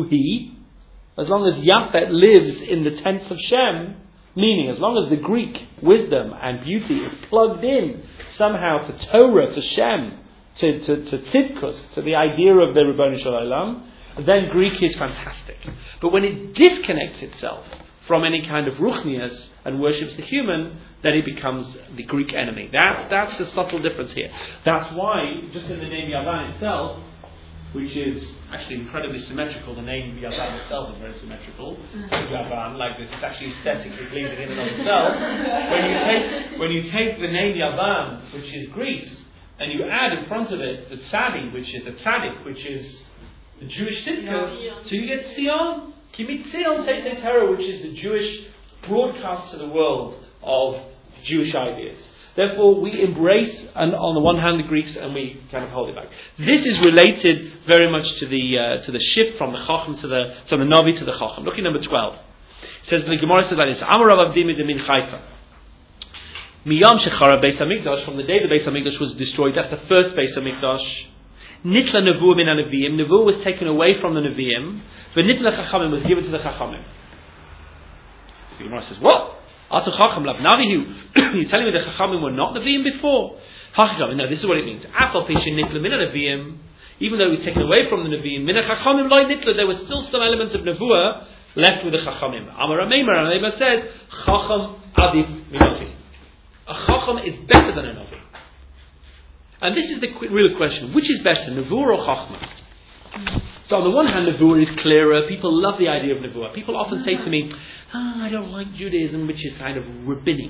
as long as Yafet lives in the tents of Shem, meaning as long as the Greek wisdom and beauty is plugged in somehow to Torah, to Shem, to Tzidkus, to the idea of the Ribono Shel Olam, then Greek is fantastic. But when it disconnects itself from any kind of ruchnias and worships the human, then it becomes the Greek enemy. That's the subtle difference here. That's why, just in the name Yavan itself, which is actually incredibly symmetrical, the name Yavan itself is very symmetrical. Yavan, like this, it's actually aesthetically pleasing in and of itself. When you take the name Yavan, which is Greece, and you add in front of it the tzadi, which is the tzaddik, which is the Jewish Tzidkus, so you get Tzion, Kimi Tzion Sefer Torah, which is the Jewish broadcast to the world of Jewish ideas. Therefore, we embrace, on the one hand, the Greeks, and we kind of hold it back. This is related very much to the shift from the Chacham to the Navi to the Chacham. Look at number 12. It says, the Gemara says like this: Amar Rav Avdi min Haifa. Miyam shechara Beis Hamikdash, from the day the Beis Hamikdash was destroyed, that's the first Beis Hamikdash. Nitla Nevuah min HaNeviim. Nevuah was taken away from the Neviim. But Nitla Chachamim was given to the Chachamim. The Gemara says, what? Atu Chacham lav Navihu. You're telling me the Chachamim were not Neviim before? No, this is what it means. Afal Pishin Nitla min HaNeviim. Even though it was taken away from the Neviim, min HaChachamim loy Nitla, there was still some elements of Nevuah left with the Chachamim. Amar Ameimer said, Chacham adif minovi. A Chacham is better than a Navi. And this is the real question: which is better, Nevuah or Chachma? So on the one hand, Nevuah is clearer. People love the idea of Nevuah. People often say to me, I don't like Judaism, which is kind of rabbinic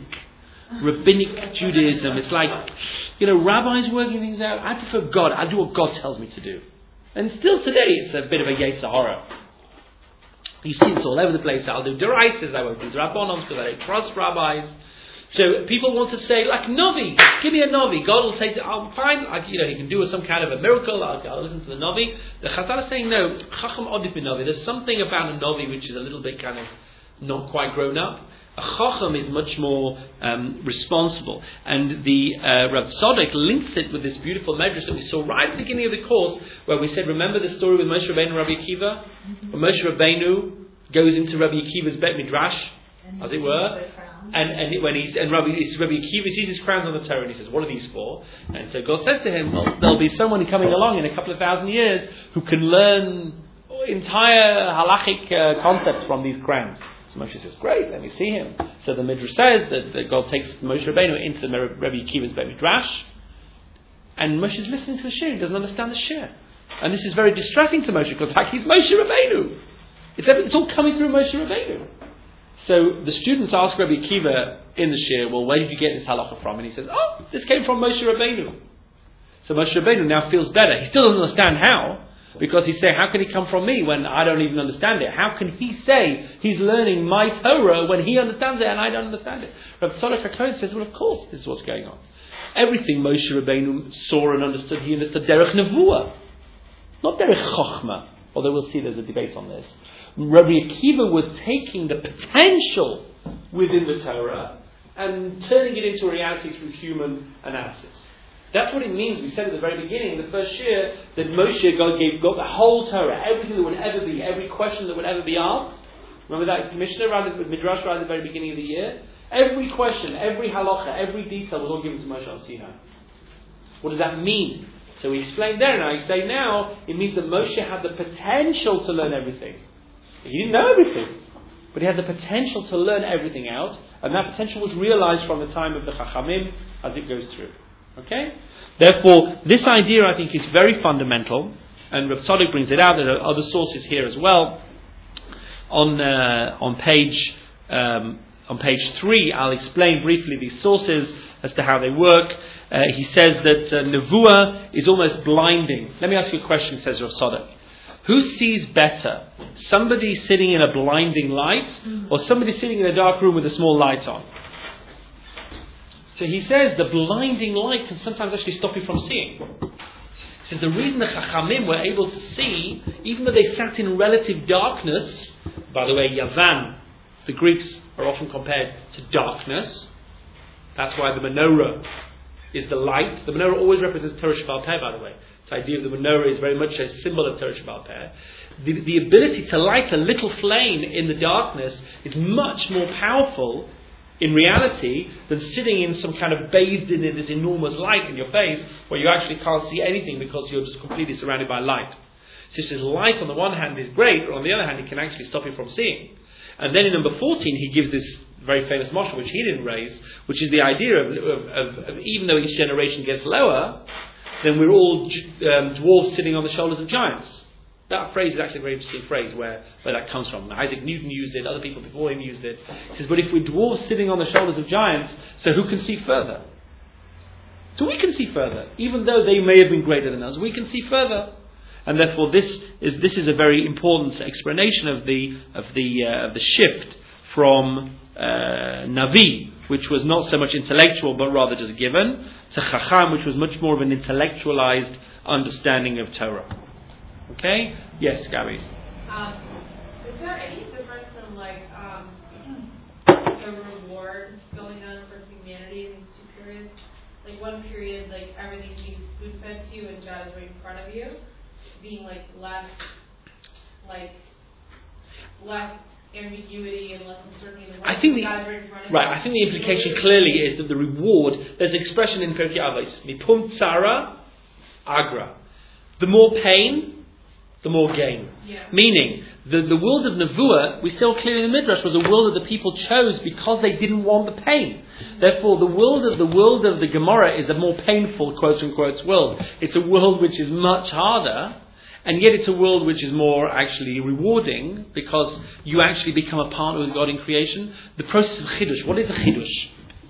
Judaism. It's like, rabbis working things out. I prefer God. I do what God tells me to do. And still today, it's a bit of a Yetzer Hara. You see this all over the place. I'll do deraises, I won't do drabonon because I don't trust rabbis. So people want to say, like, Navi, give me a Navi. God will take I'm fine. He can do some kind of a miracle. I'll listen to the Navi. The Chazal is saying, no, Chacham Odif bin Navi. There's something about a Navi which is a little bit kind of not quite grown up. A Chacham is much more responsible. And the Rav Tzadok links it with this beautiful medrash that we saw right at the beginning of the course, where we said, remember the story with Moshe Rabbeinu and Rabbi Akiva? When Moshe Rabbeinu goes into Rabbi Akiva's Bet Midrash, as it were, and Rabbi Akiva sees his crowns on the Torah and he says, what are these for? And so God says to him, well, there'll be someone coming along in a couple of thousand years who can learn entire halachic concepts from these crowns. So Moshe says, great, let me see him. So the Midrash says that God takes Moshe Rabbeinu into the Rabbi Akiva's Bet Midrash, and Moshe is listening to the shir, he doesn't understand the shir. And this is very distressing to Moshe, because he's Moshe Rabbeinu. It's all coming through Moshe Rabbeinu. So the students ask Rabbi Akiva in the shir, well, where did you get this halacha from? And he says, oh, this came from Moshe Rabbeinu. So Moshe Rabbeinu now feels better. He still doesn't understand how, because he's saying, how can he come from me when I don't even understand it? How can he say he's learning my Torah when he understands it and I don't understand it? Rabbi Tzadok HaKohen says, well, of course, this is what's going on. Everything Moshe Rabbeinu saw and understood, he understood derech nevuah, not derech chochmah. Although we'll see there's a debate on this. Rabbi Akiva was taking the potential within the Torah and turning it into a reality through human analysis. That's what it means. We said at the very beginning, in the first year, that Moshe, God gave God the whole Torah, everything that would ever be, every question that would ever be asked. Remember that Mishnah, Midrash, right at the very beginning of the year? Every question, every halacha, every detail was all given to Moshe on Sinai. What does that mean? So we explained there, and I say now, it means that Moshe had the potential to learn everything. He didn't know everything, but he had the potential to learn everything out, and that potential was realized from the time of the Chachamim as it goes through. Okay? Therefore, this idea, I think, is very fundamental, and Rav Tzadok brings it out. There are other sources here as well. On page 3, I'll explain briefly these sources as to how they work. He says that Nevuah is almost blinding. Let me ask you a question, says Rav Tzadok. Who sees better? Somebody sitting in a blinding light, or somebody sitting in a dark room with a small light on? So he says the blinding light can sometimes actually stop you from seeing. He says the reason the Chachamim were able to see, even though they sat in relative darkness, by the way, Yavan, the Greeks are often compared to darkness. That's why the menorah is the light. The menorah always represents Torah Sheba'al Peh, by the way. This idea of the menorah is very much a symbol of Torah Sheba'al Peh. The ability to light a little flame in the darkness is much more powerful in reality than sitting in some kind of bathed in this enormous light in your face where you actually can't see anything because you're just completely surrounded by light. So he says light on the one hand is great, but on the other hand it can actually stop you from seeing. And then in number 14 he gives this very famous mashal which he didn't raise, which is the idea of even though each generation gets lower, then we're all dwarfs sitting on the shoulders of giants. That phrase is actually a very interesting phrase where that comes from. Isaac Newton used it, other people before him used it. He says, but if we're dwarfs sitting on the shoulders of giants, so who can see further? So we can see further. Even though they may have been greater than us, we can see further. And therefore this is a very important explanation of the shift from Navi, which was not so much intellectual but rather just given, to Chacham, which was much more of an intellectualized understanding of Torah. Okay? Yes, Gabby. Is there any difference in the reward going on for humanity in these two periods? Like one period, everything's being spoon fed to you and God is right in front of you, being less ambiguity and less uncertainty. I think I think the implication clearly is that the reward. There's an expression in Pirkei Avos, mipum tzara agra. The more pain, the more gain. Yeah. Meaning, the world of Nevuah, we saw clearly in the Midrash, was a world that the people chose because they didn't want the pain. Therefore, the world of the Gemara is a more painful, quote unquote, world. It's a world which is much harder, and yet it's a world which is more actually rewarding because you actually become a partner with God in creation. The process of Chidush. What is a Chidush?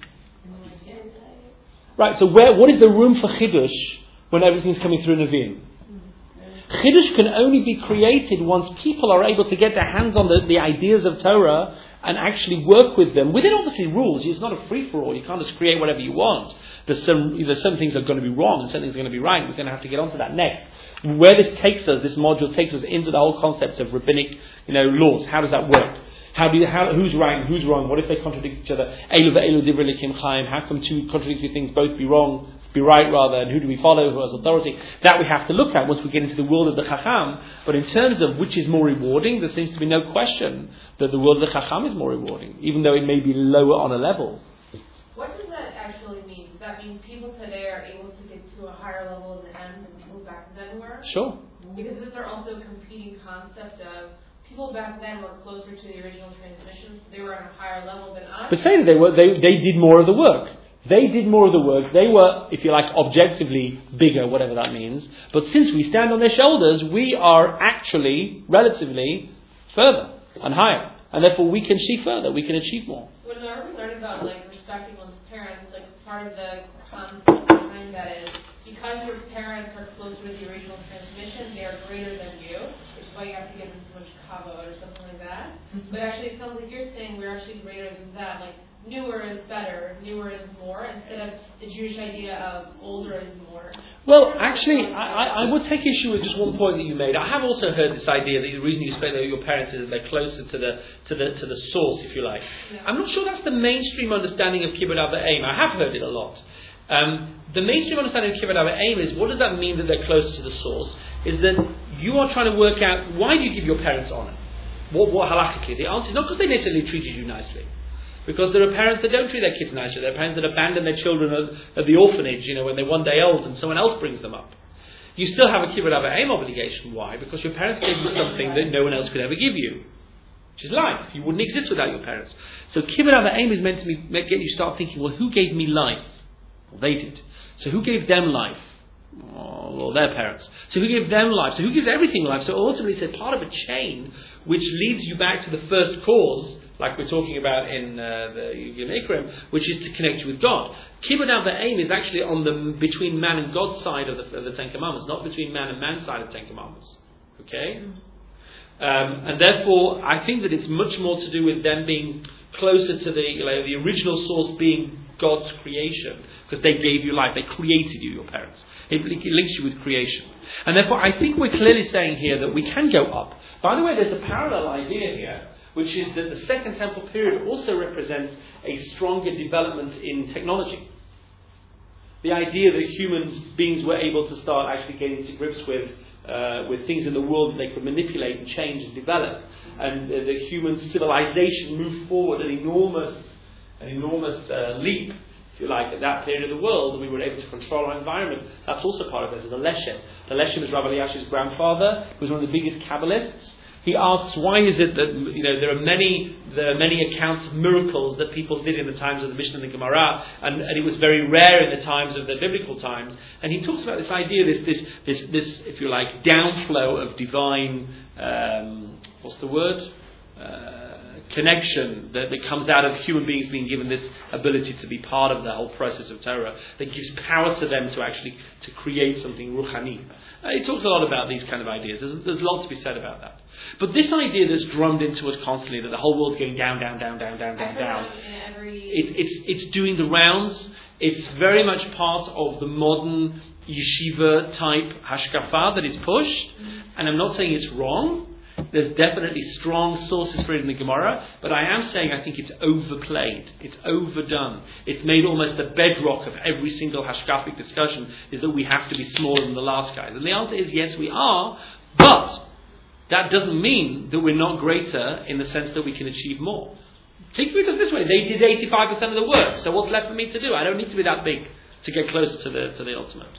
Right, so what is the room for Chidush when everything's coming through Nevi'im? Chidush can only be created once people are able to get their hands on the ideas of Torah and actually work with them, within obviously rules. It's not a free-for-all. You can't just create whatever you want. There's some things that are going to be wrong and some things are going to be right. We're going to have to get onto that next. Where this takes us, this module takes us into the whole concept of rabbinic laws. How does that work? Who's right and who's wrong? What if they contradict each other? Elu ve'elu divrei Elokim chaim. How come two contradictory things both be wrong, be right rather, and who do we follow, who has authority? That we have to look at once we get into the world of the Chacham. But in terms of which is more rewarding, there seems to be no question that the world of the Chacham is more rewarding, even though it may be lower on a level. What does that actually mean? Does that mean people today are able to get to a higher level in the end than people back then were? Sure. Because these are also a competing concept of people back then were closer to the original transmissions, so they were on a higher level than us. But say that they did more of the work. They did more of the work. They were, if you like, objectively bigger, whatever that means. But since we stand on their shoulders, we are actually relatively further and higher. And therefore we can see further, we can achieve more. Whenever we learn about respecting one's parents, part of the concept behind that is because your parents are closer to the original transmission, they are greater than you, which is why you have to give them so much kavod or something like that. But actually it sounds like you're saying we're actually greater than that. Newer is better, newer is more, instead of the Jewish idea of older is more. Well, actually, I would take issue with just one point that you made. I have also heard this idea that the reason you say that your parents is that they're closer to the source, if you like. Yeah. I'm not sure that's the mainstream understanding of Kibbud Av V'Aim. I have heard it a lot. The mainstream understanding of Kibbud Av V'Aim is, what does that mean that they're closer to the source? Is that you are trying to work out, why do you give your parents honor? What halachically? The answer is not because they necessarily treated you nicely. Because there are parents that don't treat their kids nicely. There are parents that abandon their children at the orphanage, when they're one day old and someone else brings them up. You still have a Kibbud Av V'Aim obligation. Why? Because your parents gave you something that no one else could ever give you, which is life. You wouldn't exist without your parents. So Kibbud Av V'Aim is meant to get you start thinking, well, who gave me life? Well, they did. So who gave them life? Well, their parents. So who gave them life? So who gives everything life? So ultimately it's a part of a chain which leads you back to the first cause, like we're talking about in the Yom Ikrim, which is to connect you with God. Kibbud Av V'Aim is actually on the between man and God side of the Ten Commandments, not between man and man side of the Ten Commandments. Okay? And therefore, I think that it's much more to do with them being closer to the original source being God's creation, because they gave you life, they created you, your parents. It links you with creation. And therefore, I think we're clearly saying here that we can go up. By the way, there's a parallel idea here, which is that the Second Temple period also represents a stronger development in technology. The idea that human beings were able to start actually getting to grips with things in the world that they could manipulate and change and develop, and the human civilization moved forward an enormous leap, if you like, at that period of the world, and we were able to control our environment. That's also part of this. The Leshem. The Leshem is Rav Eliashiv's grandfather, who was one of the biggest Kabbalists. He asks, why is it that there are many accounts of miracles that people did in the times of the Mishnah and the Gemara, and it was very rare in the times of the biblical times. And he talks about this idea, this if you like, downflow of divine, connection that comes out of human beings being given this ability to be part of the whole process of Torah, that gives power to them to create something ruchani. He talks a lot about these kind of ideas. There's lots to be said about that. But this idea that's drummed into us constantly, that the whole world's going down, it's doing the rounds. It's very much part of the modern yeshiva type hashkafa that is pushed. And I'm not saying it's wrong. There's definitely strong sources for it in the Gemara, but I am saying I think it's overplayed, it's overdone. It's made almost the bedrock of every single hashkafic discussion, is that we have to be smaller than the last guys. And the answer is yes, we are, but that doesn't mean that we're not greater in the sense that we can achieve more. Think of it this way, they did 85% of the work, so what's left for me to do? I don't need to be that big to get closer to the ultimate.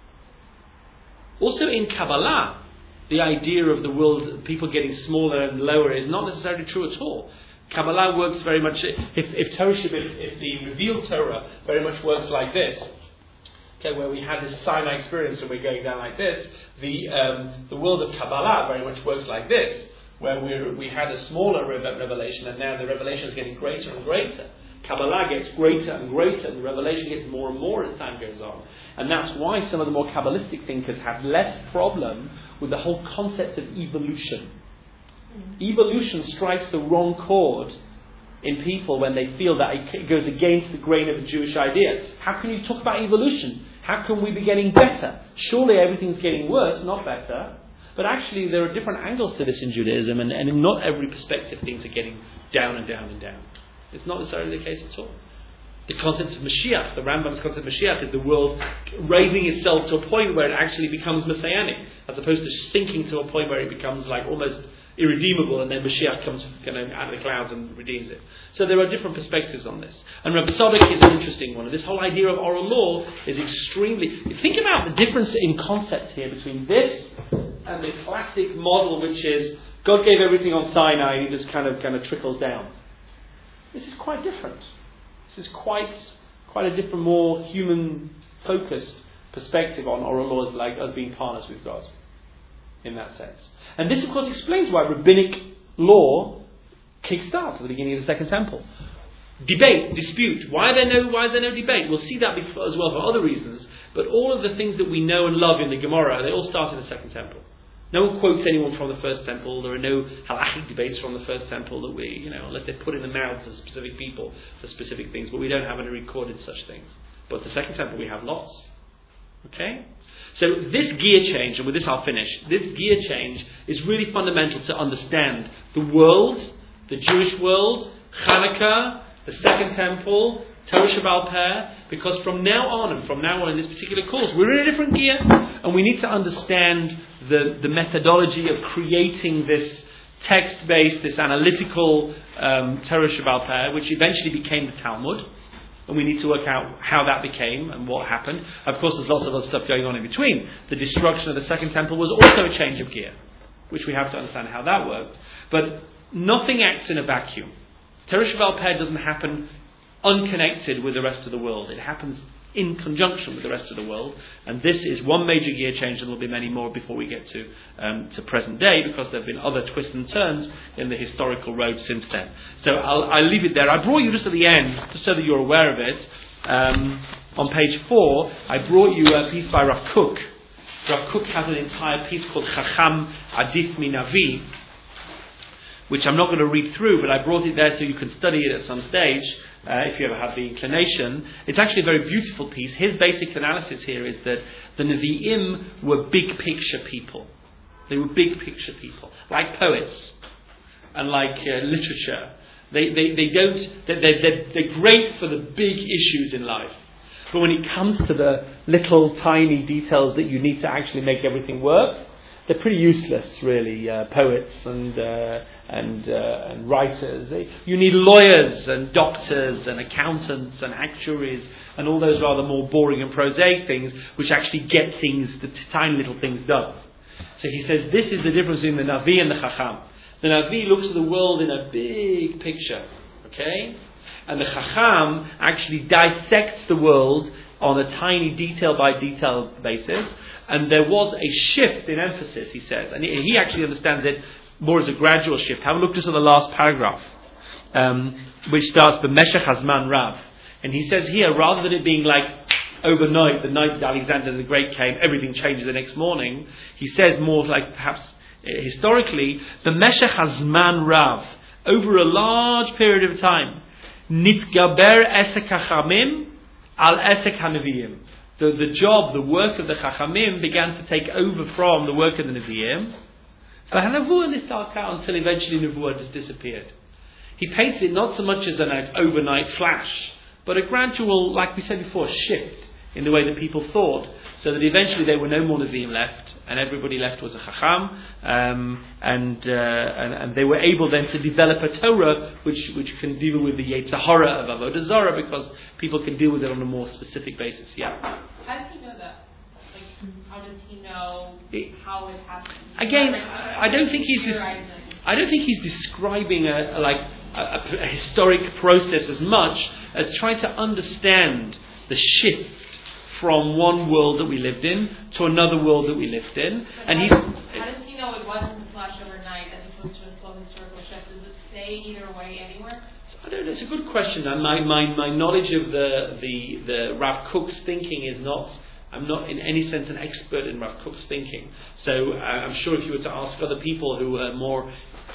Also in Kabbalah, the idea of the world, people getting smaller and lower, is not necessarily true at all. Kabbalah works very much, if the revealed Torah very much works like this, okay, where we had this Sinai experience and we're going down like this, the world of Kabbalah very much works like this, where we had a smaller revelation and now the revelation is getting greater and greater. Kabbalah gets greater and greater, and the revelation gets more and more as time goes on. And that's why some of the more Kabbalistic thinkers have less problem with the whole concept of evolution. Evolution strikes the wrong chord in people when they feel that it goes against the grain of the Jewish idea. How can you talk about evolution? How can we be getting better? Surely everything's getting worse, not better. But actually, there are different angles to this in Judaism, and in not every perspective things are getting down and down and down. It's not necessarily the case at all. The concept of Mashiach, the Rambam's concept of Mashiach, is the world raising itself to a point where it actually becomes messianic, as opposed to sinking to a point where it becomes like almost irredeemable, and then Mashiach comes out of the clouds and redeems it. So there are different perspectives on this. And Rabbi Tzadok is an interesting one. And this whole idea of oral law is extremely... Think about the difference in concepts here between this and the classic model, which is God gave everything on Sinai and he just kind of trickles down. This is quite different. This is quite a different, more human-focused perspective on oral laws, like us being partners with God, in that sense. And this, of course, explains why rabbinic law kickstarts at the beginning of the Second Temple. Debate, dispute. Why is there no debate? We'll see that as well for other reasons. But all of the things that we know and love in the Gemara, they all start in the Second Temple. No one quotes anyone from the First Temple. There are no halachic debates from the First Temple that we, unless they're put in the mouths of specific people for specific things. But we don't have any recorded such things. But the Second Temple we have lots. Okay? So this gear change, and with this I'll finish, this gear change is really fundamental to understand the world, the Jewish world, Hanukkah, the Second Temple, Torah Sheba'al Peh, because from now on in this particular course, we're in a different gear, and we need to understand the methodology of creating this text-based, this analytical Torah Sheba'al Peh, which eventually became the Talmud. And we need to work out how that became and what happened. Of course, there's lots of other stuff going on in between. The destruction of the Second Temple was also a change of gear, which we have to understand how that worked. But nothing acts in a vacuum. Torah Sheba'al Peh doesn't happen unconnected with the rest of the world. It happens in conjunction with the rest of the world. And this is one major gear change, and there will be many more before we get to present day, because there have been other twists and turns in the historical road since then. So I'll leave it there. I brought you just at the end, just so that you're aware of it. On page 4, I brought you a piece by Rav Kook. Rav Kook has an entire piece called Chacham Adif Minavi, which I'm not going to read through, but I brought it there so you can study it at some stage, if you ever have the inclination. It's actually a very beautiful piece. His basic analysis here is that the Nevi'im were big picture people. They were big picture people, like poets and like literature. They're great for the big issues in life. But when it comes to the little tiny details that you need to actually make everything work, they're pretty useless, really. Poets and writers. You need lawyers and doctors and accountants and actuaries and all those rather more boring and prosaic things, which actually get things, the tiny little things done. So he says this is the difference between the Navi and the Chacham. The Navi looks at the world in a big picture, okay? And the Chacham actually dissects the world on a tiny detail by detail basis. And there was a shift in emphasis, he says. And he actually understands it more as a gradual shift. Have a look just at the last paragraph, which starts, B'meshech Hazman Rav. And he says here, rather than it being like overnight, the night that Alexander the Great came, everything changes the next morning, he says more like perhaps historically, B'meshech Hazman Rav, over a large period of time, Nitgaber Esek HaChamim al Esek HaNevi'im. The job, the work of the Chachamim began to take over from the work of the Nevi'im. Until eventually Nevuah just disappeared. He paints it not so much as an overnight flash, but a gradual, like we said before, shift in the way that people thought, so that eventually there were no more Nevi'im left, and everybody left was a Chacham, and they were able then to develop a Torah which can deal with the Yetzer Hara of Avodah Zarah, because people can deal with it on a more specific basis. Yeah. How does he know that? Like, how does he know how it happens? Again, I don't think he's describing a historic process as much as trying to understand the shift from one world that we lived in to another world that we lived in. But and how does he know it wasn't a flash overnight as opposed to a slow historical shift? Does it say either way anywhere? I don't know. It's a good question. And my knowledge of the Rav Kook's thinking is not. I'm not in any sense an expert in Rav Kook's thinking. So I'm sure if you were to ask other people who are more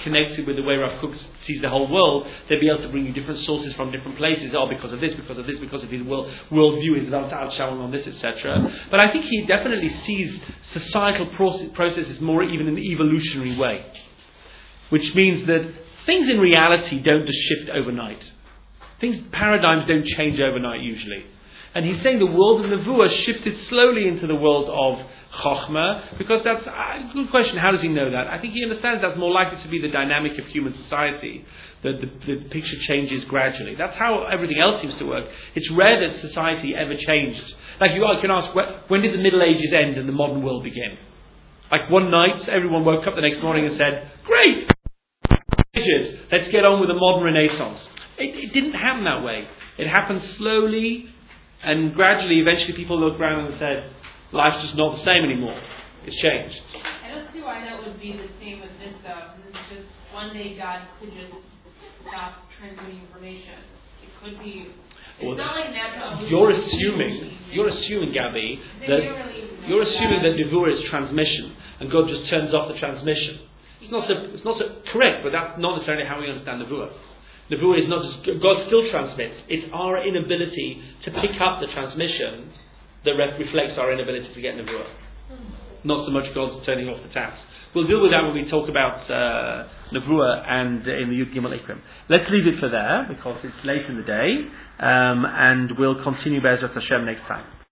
connected with the way Rav Kook sees the whole world, they'll be able to bring you different sources from different places. Oh, because of this, because of this, because of his worldview, his Al-Shawang on this, etc. But I think he definitely sees societal processes more even in the evolutionary way, which means that things in reality don't just shift overnight. Paradigms don't change overnight usually. And he's saying the world of Nevuah shifted slowly into the world of Chochmah, because that's a good question. How does he know that? I think he understands that's more likely to be the dynamic of human society, that the picture changes gradually. That's how everything else seems to work. It's rare that society ever changed. Like you can ask, when did the Middle Ages end and the modern world begin? Like one night, everyone woke up the next morning and said, great, let's get on with the modern Renaissance. It didn't happen that way. It happened slowly, and gradually, eventually people looked around and said, life's just not the same anymore. It's changed. I don't see why that would be the same with this stuff. It's just one day God could just stop transmitting information. It could be. It's not like natural. You're assuming, Gabby, that you're assuming that Nevuah is transmission, and God just turns off the transmission. It's not so correct, but that's not necessarily how we understand Nevuah. Nevuah is not just God still transmits. It's our inability to pick up the transmission that reflects our inability to get Nevuah. Not so much God's turning off the taps. We'll deal with that when we talk about Nevuah and in the Yud Gimel Ikrim. Let's leave it for there, because it's late in the day, and we'll continue Be'ezrat Hashem next time.